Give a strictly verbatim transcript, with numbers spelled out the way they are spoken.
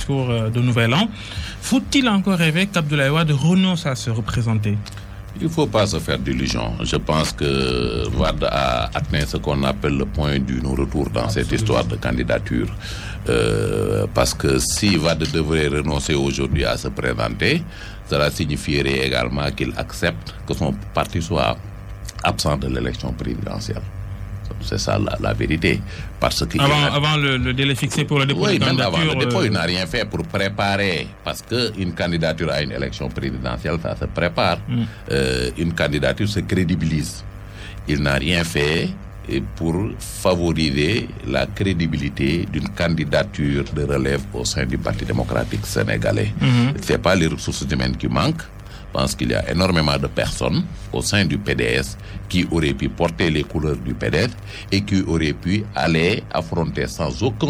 discours de Nouvel An. Faut-il encore rêver qu'Abdoulaye Wade renonce à se représenter? Il ne faut pas se faire d'illusions. Je pense que Wade a atteint ce qu'on appelle le point du non-retour dans Absolument. Cette histoire de candidature. Euh, parce que si Wade devrait renoncer aujourd'hui à se présenter, cela signifierait également qu'il accepte que son parti soit absent de l'élection présidentielle. C'est ça la, la vérité. Parce que avant, a... avant le, le délai fixé pour le dépôt oui, de candidature. Avant le dépôt, euh... il n'a rien fait pour préparer. Parce qu'une candidature à une élection présidentielle, ça se prépare. Mm. Euh, une candidature se crédibilise. Il n'a rien fait pour favoriser la crédibilité d'une candidature de relève au sein du Parti démocratique sénégalais. Mm-hmm. Ce n'est pas les ressources humaines qui manquent. Je pense qu'il y a énormément de personnes au sein du P D S qui auraient pu porter les couleurs du P D S et qui auraient pu aller affronter sans aucun